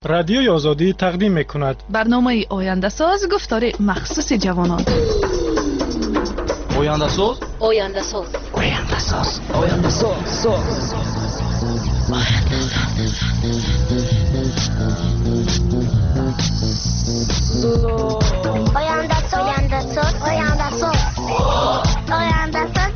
رادیوی آزادی تقدیم می‌کند. برنامه آینده ساز گفتار مخصوص جوانان. آینده ساز؟ آینده ساز. آینده ساز. آینده ساز. آینده ساز. آینده ساز. آینده ساز. آینده ساز.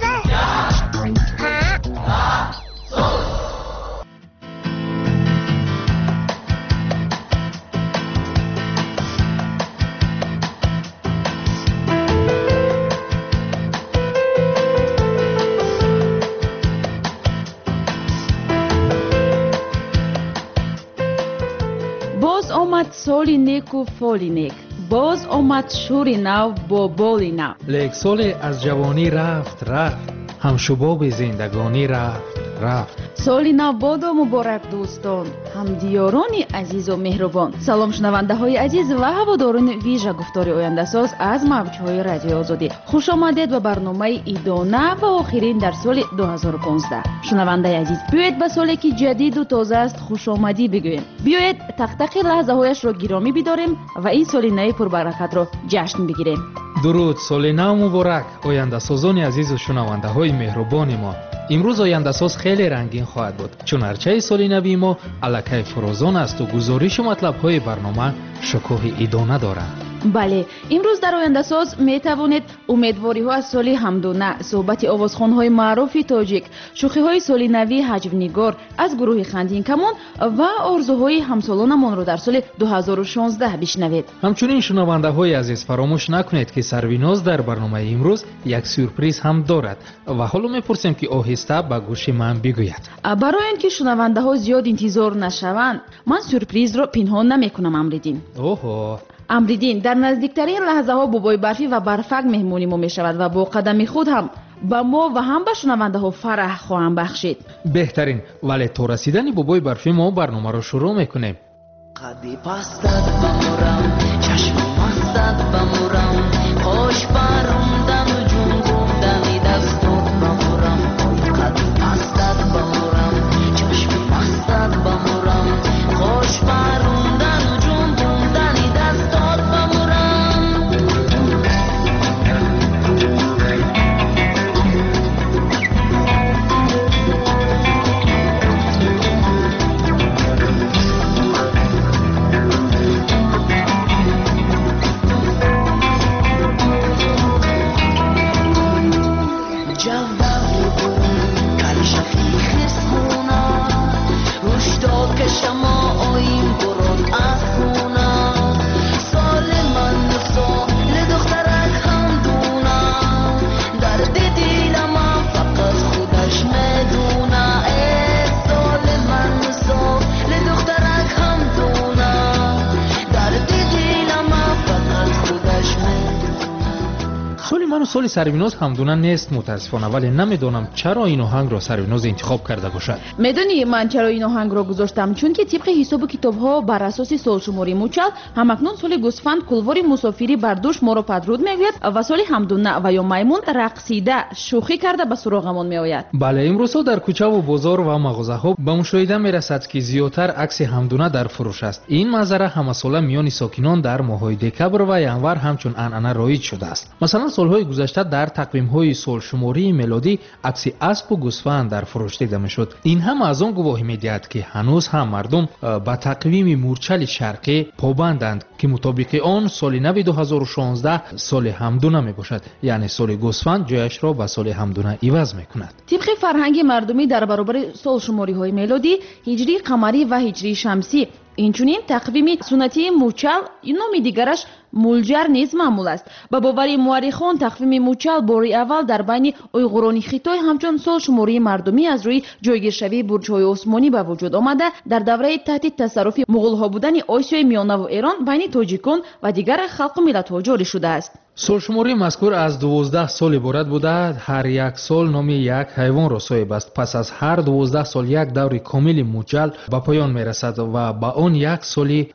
آمد سالی نیک و فالی نیک، باز آمد شوری نو با بالی نو. لیک سالی از جوانی رفت هم شباب زندگانی رفت. سالی نو بادا مبارک دوستان، هم دیارانی عزیز و مهربان. سلام شنونده های عزیز و هواداران ویژه گفتار آینده ساز از موجهای رادیو آزادی. خوش آمدید به برنامه ایدانه و آخرین در سال 2015. شنونده عزیز، بیایید به سالی که جدید و تازه است خوش آمدی بگوییم. بیایید تک لحظه هایش را گرامی بداریم و این سال نو پربرکت را جشن بگیریم. درود، سال نو مبارک آینده سازان عزیز و شنونده های مهربان ما. امروز آینده ساز خیلی رنگین خواهد بود، چون هرچه سال نو ما الکی فروزان است و گزارش و مطلب های برنامه شکوه ایدانه دارند. بله، امروز در آینده ساز می توانید امیدواری ها از سال حمدونه، صحبت آوازخوان های معروف تاجیک، شوخی های سال نوی حجب نگار از گروه خندین کمان و آرزوهای همسالانمان را در سال 2016 بشنوید. همچنین شنونده های عزیز فراموش نکنید که سرویناز در برنامه امروز یک سورپریز هم دارد و حالا میپرسیم که آهسته به گوش من بگوید. برای اینکه شنونده ها زیاد انتظار نشوند، من سورپریز را پنهان نمیکنم. امریدین در نزدیکترین لحظه ها بابای برفی و برفک مهمونی ما می شود و با قدم خود هم به ما و هم به شنونده ها فرح خواهم بخشید. بهترین، ولی تا رسیدن بابای برفی ما برنامه را شروع میکنیم. قدی پستت بمورم، چشم مستت بمورم، خوش پروندن و جون گفتنی دستت بمورم. قدی پستت بمورم، چشم مستت بمورم، خوش پروندن و جون گفتنی دستت بمورم. سال سرویناز همدونه نیست متاسفانه، ولی نمیدونم چرا این آهنگ را سرویناز انتخاب کرده باشد. میدونی من چرا این آهنگ را گذاشتم؟ چون که طبق حساب کتاب ها بر اساس سالشماری موچل همکنون سال گوسفند کلوار مسافری بر دوش ما را پدرود میگوید و سال همدونه و یا میمون رقصیده شوخی کرده به سراغمان میآید. بله، امروزها در کوچه و بازار و مغازه ها به مشاهده میرسد که زیادتر عکس همدونه در فروش است. این منظره همه ساله میان ساکنان در ماه‌های دکبر و ینور همچون عنعنه رایج شده است. مثلا سالهای گذشته در تقویم‌های سالشماری میلادی عکس اسب و گوسفند در فروش دیده میشد. این هم از آن گواهی میدهد که هنوز هم مردم به تقویم مورچل شرقی پابندند که مطابق آن سال نو 2016 سال همدونه میباشد، یعنی سال گوسفند جایش را به سال همدونه عوض میکند. طبق فرهنگ مردمی در برابر سالشماری‌های میلادی، هجری قمری و هجری شمسی، اینچنین تقویم سنتی موچل، نام دیگرش مولجر نیز معمول است. با باوری مورخان تقویم موچل باری اول در بین اویغورانی خیتای همچون سالشماری مردمی از روی جایگیرشوی برج‌های عثمانی به وجود آمده در دوره تحت تصرف مغول‌ها بودن آسیای میانه و ایران بین تاجیکان و دیگر خلق و ملت‌ها جاری شده است. سالشماری مذکور از 12 سال عبارت بوده. هر یک سال نام یک حیوان را صاحب است. پس از هر 12 سال یک دور کامل موچل به پایان میرسد و با آن یک سالی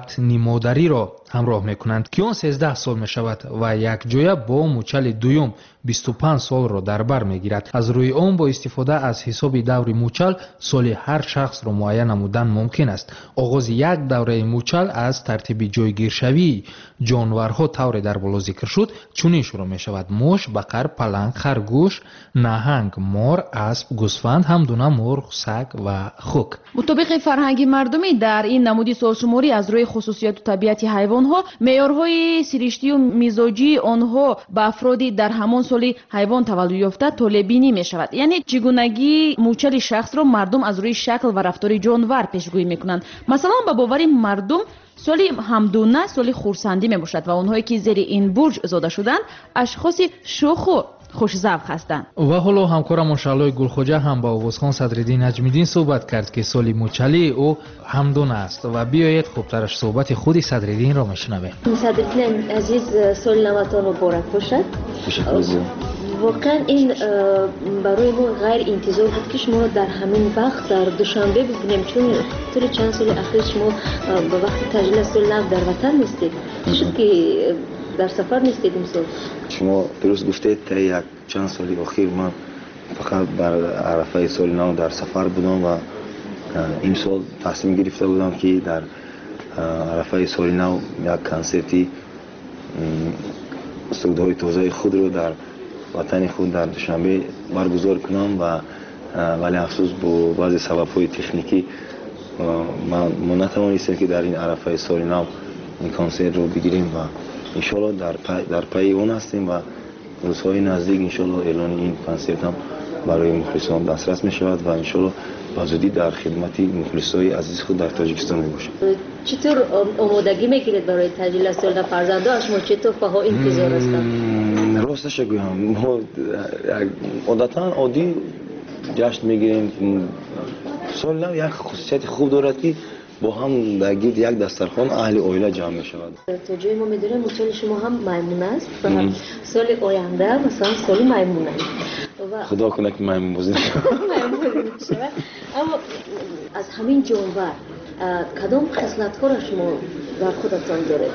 بطنی مادری را همراه میکنند که آن 13 سال می شود و یک جایه با موچل دویم 25 солро дар бар мегирад. аз рӯи он бо истифода аз ҳисоби даври мӯчал соли ҳар шахсро муайян намудан мумкин аст. оғози як давраи мӯчал аз тартиби ҷойгиршавии ҷонварҳо тавре дар боло зикр шуд чунин шурӯъ мешавад: мош, бақар, паланг, харгӯш, наҳанг, мор, асп, гӯсфанд, ҳамдуна мурғ, саг ва хук. мутобиқи фарҳанги мардумӣ дар ин намуди солшуморӣ аз рӯи хусусияту табиати ҳайвонҳо меъёрҳои сириштию мизоҷии онҳо ба афроди дар ҳамон соли ҳайвон таваллуд ёфта толебинӣ мешавад. яъне чӣ гунагии мӯчали шахсро мардум аз рӯи шакл ва рафтори ҷонвар пешгӯӣ мекунанд. масалан ба бовари мардум соли ҳамдуна соли хурсандӣ мебошад ва онҳое ки зери ин бурҷ зода шуданд ашхоси шуху хушзавқ ҳастанд. ва ҳоло ҳамкорамон шаълои гулхоҷа ҳам ба овозхон Садриддин Наҷмиддин суҳбат кард ки соли мӯчалии ӯ ҳамдун аст ва биёед хубтараш суҳбати худи Садриддинро мешунавем. Садриддин азиз, соли наватон муборак бошад. واقعا این برای ما غیر انتظار بود که شما در همین وقت در دوشنبه ببینیم، چون طول چند سال اخیر شما به وقت تجلیل سال نو در وطن نیستید. چی شد که در سفر نیستید امسال؟ شما درست گفتید تا یک چند سال اخیر من فقط بر عرفه سال نو در سفر بودم و امسال تصمیم گرفته بودم که در عرفه سال نو یک کنسرتی سودهای تازه خود رو در وطن خود در دوشنبه برگزار کنم و ولی افسوس با بعضی سبب‌های تکنیکی ما نتوانستیم که در این عرفه سال نو این کنسرت رو بگیریم و انشالله در پی اون هستیم و روزهای نزدیک انشالله اعلان این کنسرت هم برای مخلصان دسترس می شود و انشالله با زودی در خدمت مخلصای عزیز خود در تاجیکستان می باشیم. چطور آمادگی میگیرید برای تجلیل سال نو؟ فرزندان شما چطور پاها انتظار هستند؟ راستش بگویم ما عادتا عادی جشن میگیریم. سال نو یک خصوصیت خوب دارد که با هم در گرد یک دسترخوان اهل عائله جمع می شود. تا جایی ما میدونیم موچال شما هم میمون است و سال آینده مثلا سال میمون است. خدا کنه که میمون بازی نشود. اما از همین جانور کدام خصلت‌ها را شما در خودتان دارید؟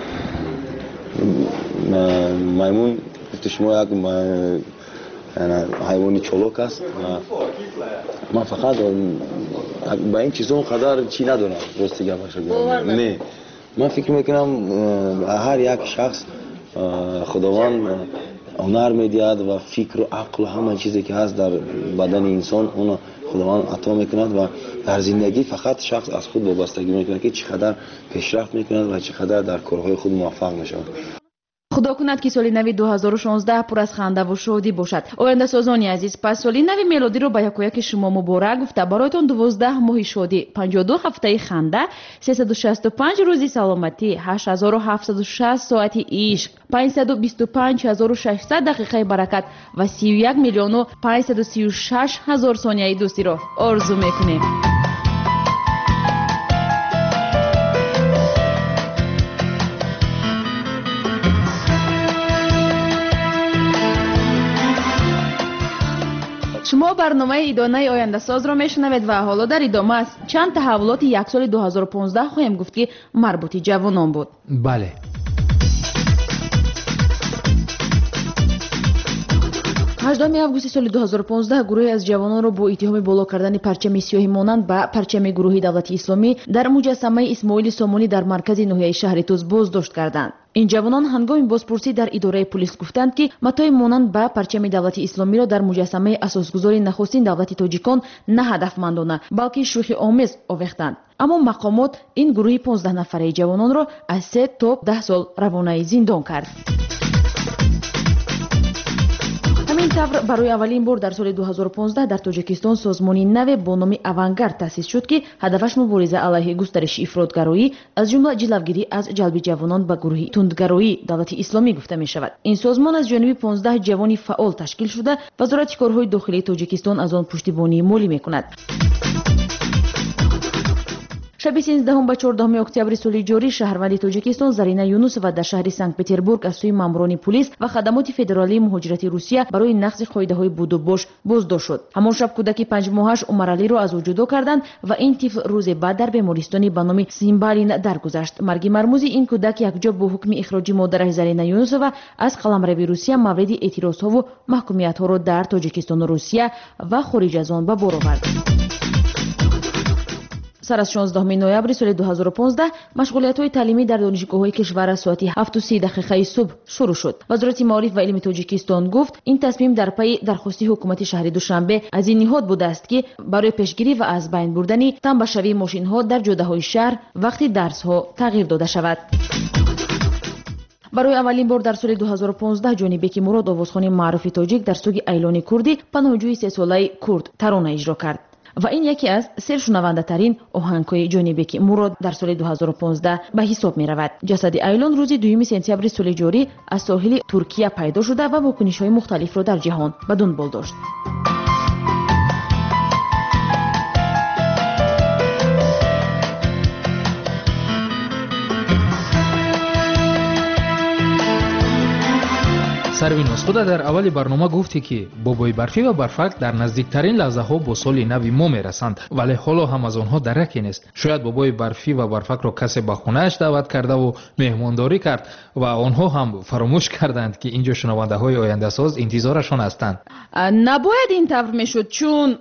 میمون گفت شما یک حیوانی چالاک است و من فقط با این چیزا قدر چی ندارم. راستی گپش بگم نه، من فکر میکنم هر یک شخص خداوند هنر میدهد و فکر و عقل و همه چیزی که هست در بدن انسان اون خداوند عطا میکند و در زندگی فقط شخص از خود وابستگی میکنه که چقدر پیشرفت میکند و چقدر در کارهای خود موفق میشود. خدا کند که سال نو 2016 پر از خنده و شادی باشد. آینده سازانی عزیز، پس سال نو میلادی رو به یکایک شما مبارک گفته برایتان 12 ماه شادی، 52 هفته خنده، 365 روزی سلامتی، 8760 ساعتی عشق، 525600 دقیقه برکت و 31 میلیون و 536 هزار ثانیه دوستی رو آرزو میکنیم. شما برنامه ایدانه آینده ساز را میشنوید و حالا در ادامه از چند تحولات یک سال 2015 خواهیم گفت که مربوط جوانان بود. بله. 18 августи соли 2015 гурӯҳе аз ҷавононро бо иттиҳоми боло кардани парчами сиёҳӣ монанд ба парчами гурӯҳи давлати исломӣ дар муҷассамаи Исмоили Сомонӣ дар маркази ноҳияи шаҳри Туз боздошт карданд. ин ҷавонон ҳангоми бозпурсӣ дар идораи пулис гуфтанд ки матои монанд ба парчами давлати исломиро дар муҷассамаи асосгузори нахустин давлати тоҷикон на ҳадафмандона балки шӯхиомез овехтанд. аммо мақомот ин гурӯҳи 15 нафараи ҷавононро аз 3 то 10 сол равонаи зиндон кард. ҳамин тавр барои аввалин бор дар соли 2015 дар тоҷикистон созмони наве бо номи авангард таъсис шуд ки ҳадафаш мубориза алайҳи густариши ифротгароӣ аз ҷумла ҷилавгирӣ аз ҷалби ҷавонон ба гурӯҳи тундгароӣ давлати исломӣ гуфта мешавад. ин созмон аз ҷониби 15 ҷавони фаъол ташкил шуда вазорати корҳои дохилии тоҷикистон аз он пуштибонии молӣ мекунад. شب 13 و 14 اکتبر سال جاری شهروند تاجیکستان زرینه یونوسова در شهر سنت پتربورگ از سوی ماموران پلیس و خدمات فدرالی مهاجرت روسیه برای نقض قاعده‌های بود و باش بازداشت شد. همان شب کودک 5 ماهش عمرعلی را از او جدا کردند و این طفل روز بعد در بیمارستانی به نام سیمبالین درگذشت. مرگ مرموز این کودک یکجا با حکم اخراج مادرش زرینه یونوسова از قلمرو روسیه مورد اعتراضها و محکومیت‌ها را در تاجیکستان و روسیه و خارج از آن به بار آورد. سر از 16 نوامبر سال 2015 مشغولیت‌های تعلیمی در دانشگاه‌های کشور ساعت 7:30 صبح شروع شد. وزارت معارف و علم تاجیکستان گفت این تصمیم در پی درخواست حکومت شهر دوشنبه از این نهاد بوده است که برای پیشگیری و از بین بردن تنبشوی ماشین‌ها در جاده‌های شهر وقتی درس‌ها تغییر داده شود. برای اولین بار در سال 2015 جانبک مراد آوازخوان معروف تاجیک در سوگ ایلان کردی پناهجوی 3 ساله کرد ترانه اجرا کرد و این یکی از سرشنونده ترین آهنگ‌های جانبک مراد در سال 2015 به حساب می رود. جسد ایلان روز 2 سپتامبر سال جاری از ساحل ترکیه پیدا شده و واکنش‌های مختلف را در جهان به دنبال داشت. سروینوس خود در اول برنامه گفتی که بابای برفی و برفک در نزدیکترین لحظه ها با سال نو ما میرسند، ولی حالا هم از آنها درکی نیست. شاید بابای برفی و برفک را کسی به خونه‌اش دعوت کرده و مهمانداری کرد و آنها هم فراموش کردند که اینجا شنونده های آینده ساز انتظارشان هستند. نباید این طور میشد چون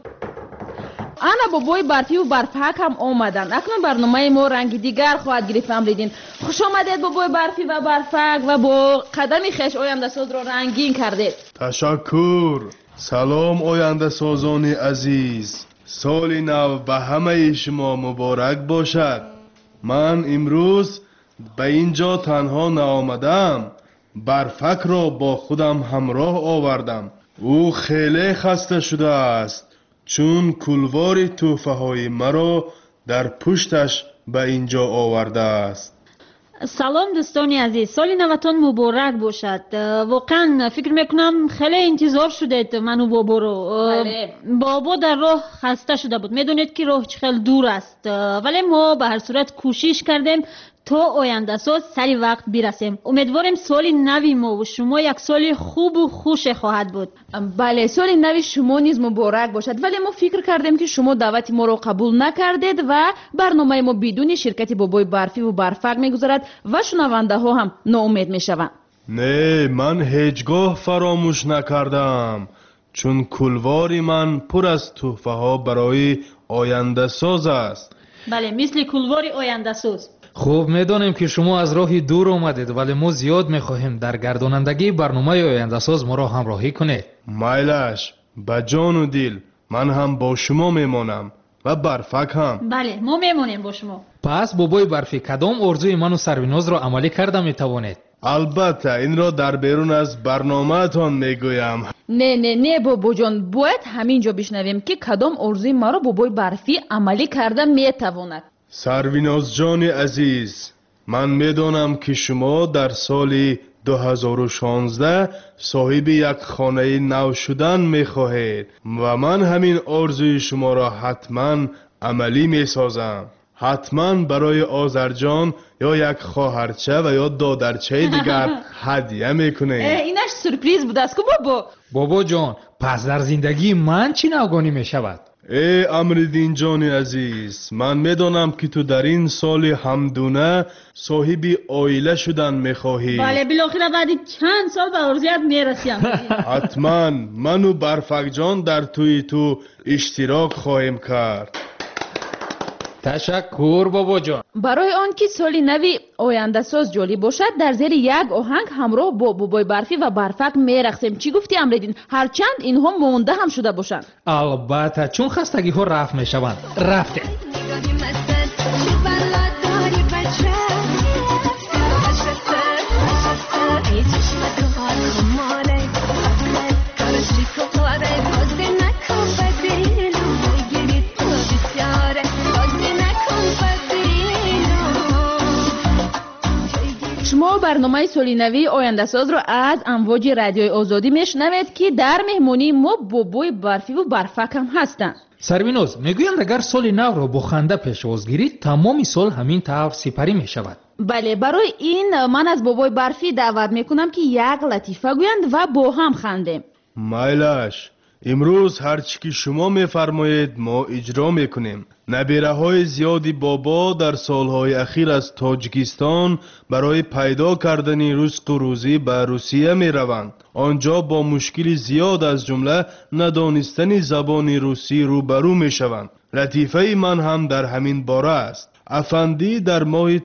انا بابای برفی و برفک هم آمدن. اکنون برنامه ما رنگ دیگر خواهد گرفت. امریدین خوش آمدید بابای برفی و برفک و با قدمی خوش آینده ساز را رنگین کردید. تشکر. سلام آینده سازان عزیز، سال نو به همه شما مبارک باشد. من امروز به اینجا تنها نآمدم، برفک را با خودم همراه آوردم. او خیلی خسته شده است چون کلوار توفه های مرا در پشتش به اینجا آورده است. سلام دوستانی عزیز، سال نوتان مبارک باشد. واقعا فکر میکنم خیلی انتظار شدید منو بابا رو. بابا در راه خسته شده بود، میدونید که راه خیلی دور است، ولی ما به هر صورت کوشش کردیم تا آینده ساز سری وقت برسیم. امیدوارم سال نوی ما و شما یک سال خوب و خوش خواهد بود. بله، سال نوی شما نیز مبارک باشد، ولی ما فکر کردیم که شما دعوت ما را قبول نکردید و برنامه ما بدون شرکت بابای برفی و برفک میگذرد و شنونده ها هم ناامید میشوند. نه، من هیچگاه فراموش نکردم، چون کلوار من پر از تحفه ها برای آینده ساز است. بله، مثل کلوار آینده ساز. خوب میدانیم که شما از راهی دور آمدید، ولی ما زیاد میخواهیم در گردانندگی برنامه آینده ساز ما را همراهی کنید. مایلش، به جان و دل من هم با شما میمانم و برفک هم. بله، ما میمونیم با شما. پس بابای برفی کدام ارزوی من و سرویناز را عملی کرده میتوانید؟ البته این را در بیرون از برنامه تان میگویم. نه بابا جان، باید همینجا بشنویم که کدام ارزوی ما را بابای برفی عملی کرده میتواند. سرویناز جان عزیز، من میدانم که شما در سال 2016 صاحب یک خانه نو شدن میخواهید و من همین آرزوی شما را حتما عملی میسازم. حتما برای آذرجان یا یک خواهرچه و یا دادرچه دیگر هدیه میکنید. اینش سورپرایز بود است که بابا جان، پس در زندگی من چی نوگانی میشود؟ ای امردین جان عزیز، من میدانم که تو در این سال همدونه صاحب عائله شدن میخواهی. بله، بالاخره بعد چند سال به عرضیت میرسیم. حتما من و برفک جان در توی تو اشتراک خواهیم کرد. تشکر بابا جان. برای آن که سال نوی آینده ساز جالب باشد، در زیر یک آهنگ همراه با بابای برفی و برفک میرقصیم. چی گفتی امریدین؟ هرچند اینها مونده هم شده باشند. البته چون خستگی ها رفت میشوند. رفته. شما برنامه سال نوی آینده ساز رو از امواج رادیوی آزادی میشنوید که در مهمانی ما بابای برفی و برفک هم هستند. سربینوز میگویند اگر سال نو را با خنده پیشواز گیرید تمام سال همین طور سپری می شود. بله، برای این من از بابای برفی دعوت میکنم که یک لطیفه گویند و با هم خندیم. مایلش، امروز هرچی که شما میفرمایید ما اجرا میکنیم. نبیره های زیادی بابا در سالهای اخیر از تاجیکستان برای پیدا کردن رزق و روزی به روسیه می روند. آنجا با مشکل زیاد از جمله ندانستن زبان روسی روبرو می شوند. لطیفه من هم در همین باره است. افندی در ماه